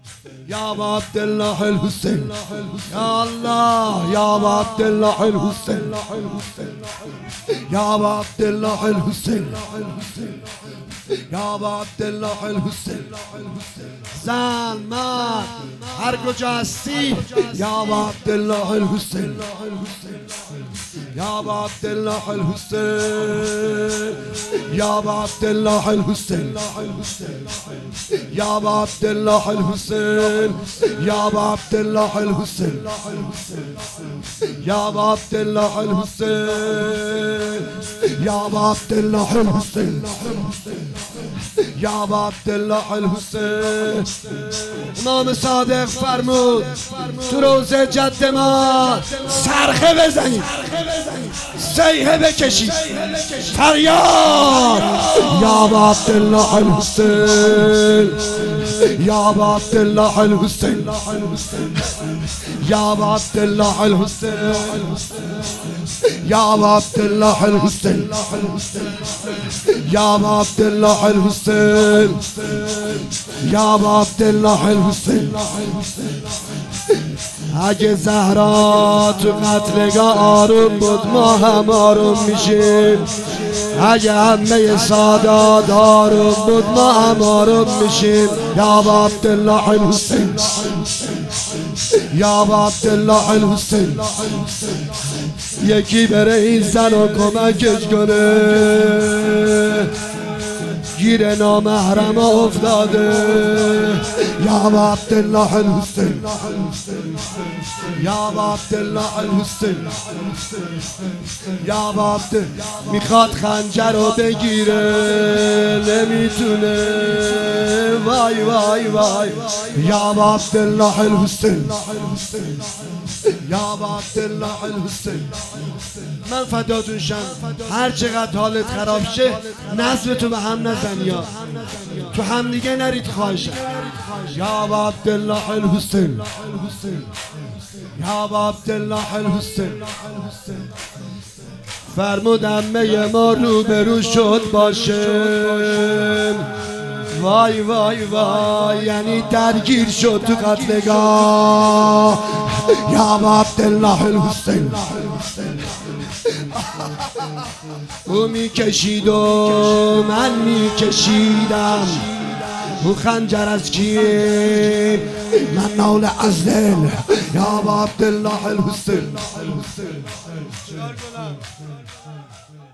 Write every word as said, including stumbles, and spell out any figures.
یا با عبدالله الحسین، یا الله یا با عبدالله الحسین، یا با عبدالله الحسین، یا با عبدالله الحسین. زن مرد هر کجا هستی، یا با عبدالله الحسین، یا با عبدالله الحسین، یا با عبدالله الحسین، یا با عبدالله الحسین، یا با عبدالله الحسین، یا با عبدالله الحسین، یا با عبدالله الحسین، یا با عبدالله الحسین. امام صادق فرمود تو روزه جد ما صرخه بزنید، صیحه بکشید، فریاد یا با عبدالله الحسین، یا با عبدالله الحسین، یا با عبدالله الحسین، یا با عبدالله الحسین، یا با عبدالله الحسین، یا با عبدالله الحسین. اگه زهرا تو قتلگاه آروم بود ما هم آروم میشیم، اگه همه سادات آروم بود ما هم آروم میشیم. یا با عبدالله الحسین، یا با عبدالله الحسین. یکی بره این زن رو کمکش کنه، گیر نامحرم افتاده. یا با عبدالله الحسین، یا با عبدالله الحسین، یا با عبدالله. میخواد خنجر رو بگیره نمیتونه، وای وای وای. یا با عبدالله الحسین، یا با عبدالله الحسین. من فداتون شم، هر چقدر حالت خراب شه نظرتو به هم نزن، یا تو هم دیگه نرید خواهشم. یا با عبدالله الحسین، یا با عبدالله الحسین. فرمود عمه ما روبرو شد باشه، وای وای وای، یعنی درگیر شد تو قتلگاه. یا با عبدالله الحسین. او میکشید و من میکشیدم، او خنجر از کیه من نول از دل. یا با عبدالله الحسین.